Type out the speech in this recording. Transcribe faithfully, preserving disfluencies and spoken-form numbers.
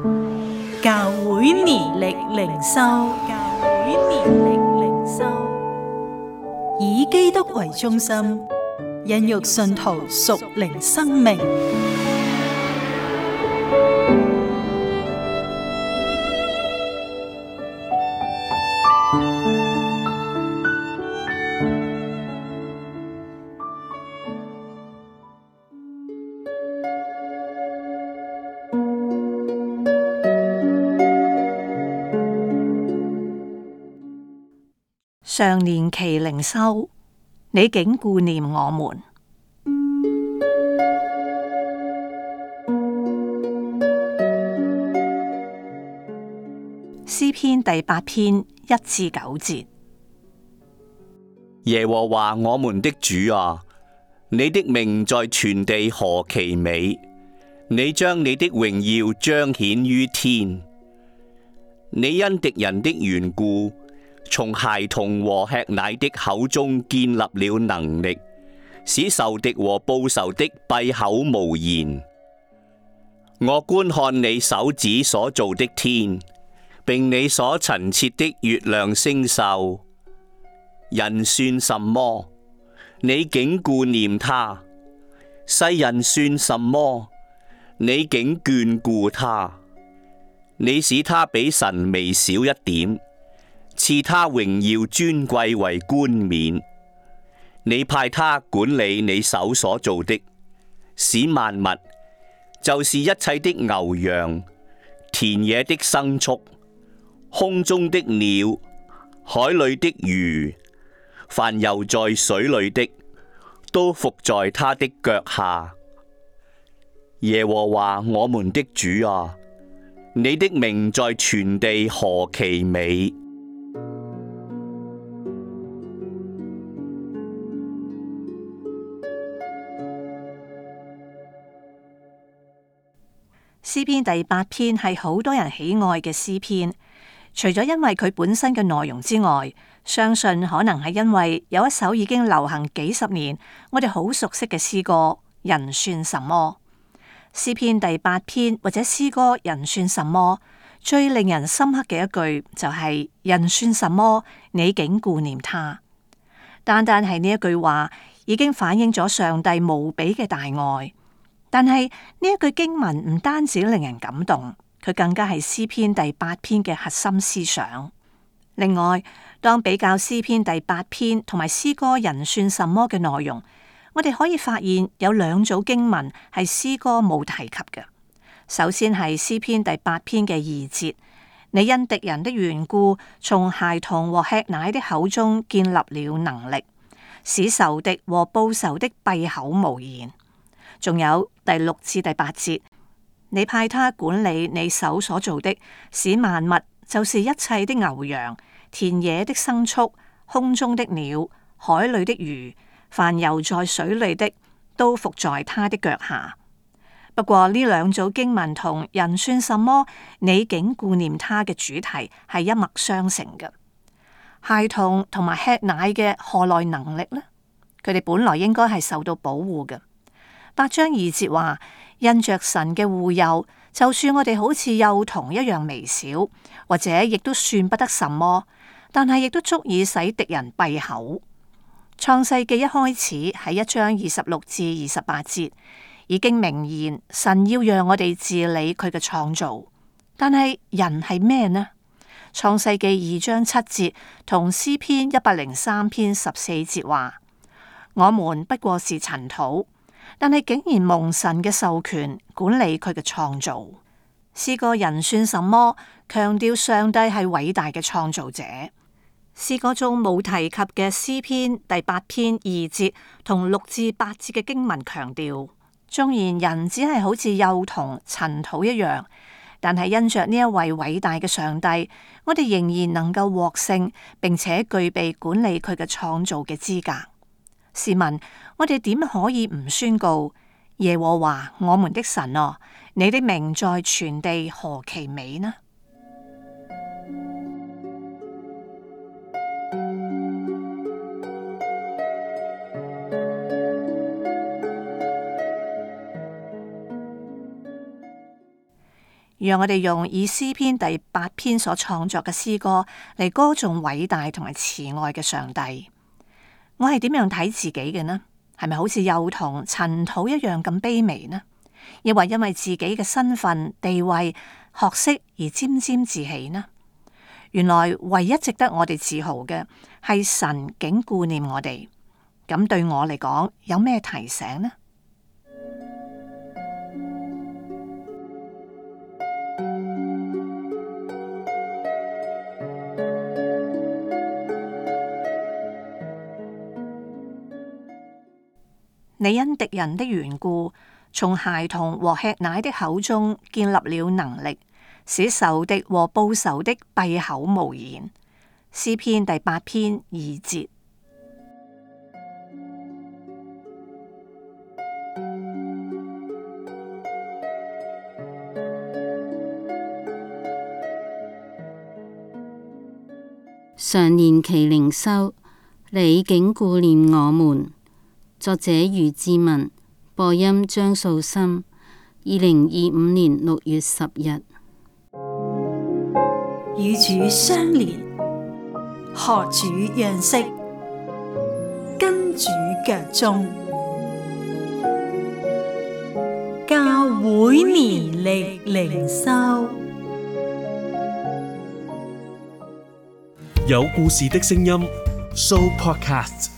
教會年曆靈修，教會年曆靈修，以基督為中心，孕育信徒屬靈生命。 常年期靈修，你竟顧念我們。詩篇第八篇一至九節。 耶和華我們的主啊，你的名在全地何其美！你將你的榮耀彰顯於天。你因敵人的緣故，從孩童和吃奶的口中建立了能力，使仇敵和報仇的閉口無言。我觀看你手指所造的天，並你所陳設的月亮星宿，人算什麼？你竟顧念他；世人算什麼？你竟眷顧他。你使他比神微小一點，賜他榮耀尊貴為冠冕。你派他管理你手所造的，使萬物，就是一切的牛羊、田野的牲畜、空中的鳥、海裏的魚，凡游在水裏的，都伏在他的腳下。耶和華我們的主啊，你的名在全地何其美！ 詩篇第八篇係好多人喜愛嘅詩篇，除咗因為佢本身嘅內容之外，相信可能係因為有一首已經流行幾十年，我哋好熟悉嘅詩歌《人算什麼》。詩篇第八篇或者詩歌《人算什麼》，最令人深刻嘅一句就係、是、人算什麼，你竟顧念他。單單係呢一句話，已經反映咗上帝無比嘅大愛。但係呢一句經文唔單止令人感動，佢更加係詩篇第八篇嘅核心思想。另外，當比較詩篇第八篇同埋詩歌《人算什麼》嘅內容，我哋可以發現有兩組經文係詩歌冇提及嘅。首先係詩篇第八篇嘅二節，你因敵人的緣故，從孩童和吃奶的口中建立了能力，使仇敵和報仇的閉口無言。仲有第六至第八節，你派他管理你手所造的，使萬物，就是一切的牛羊、田野的牲畜、空中的鳥、海裏的魚，凡游在水裏的，都伏在他的腳下。不過呢兩組經文同人算什麼，你竟顧念他嘅主題係一脈相承嘅。孩童同埋吃奶嘅何來能力呢？佢哋本來應該係受到保護嘅。八章二節話，因着神嘅護佑，就算我哋好似幼童一樣微小，或者亦都算不得什麼，但係亦都足以使敵人閉口。創世記一開始喺一章二十六至二十八節已經明言，神要讓我哋治理佢嘅創造。但係人係咩呢？創世記二章七節同詩篇一百零三篇十四節話，我們不過是塵土。但係竟然蒙神嘅授權管理佢嘅創造。詩歌人算什麼？強調上帝係偉大嘅創造者。詩歌中冇提及嘅詩篇第八篇二節同六至八節嘅經文強調，縱然人只係好似幼童塵土一樣，但係因着呢一位偉大嘅上帝，我哋仍然能夠獲勝，並且具備管理佢嘅創造嘅資格。試問我哋點可以唔宣告耶和華我們的神啊，你的名在全地何其美呢？ 讓我哋用以詩篇第八篇所創作嘅詩歌嚟歌頌偉大同埋慈愛嘅上帝。我係點樣睇自己嘅呢？係咪好似幼童塵土一樣咁卑微呢？抑或因為自己嘅身份地位學識而沾沾自喜呢？原來唯一值得我哋自豪嘅係神竟顧念我哋。咁對我嚟講有咩提醒呢？你因敵人的緣故，從孩童和吃奶的口中建立了能力，使仇敵和報仇的閉口無言。詩篇第八篇二節。 常年期靈修，你竟顧念我們。作者余志文，播音張素心。二零二五年六月十日。 與主相連，學主樣式，跟主腳蹤，教會年曆靈修。 有故事的聲音 ，Show Podcast。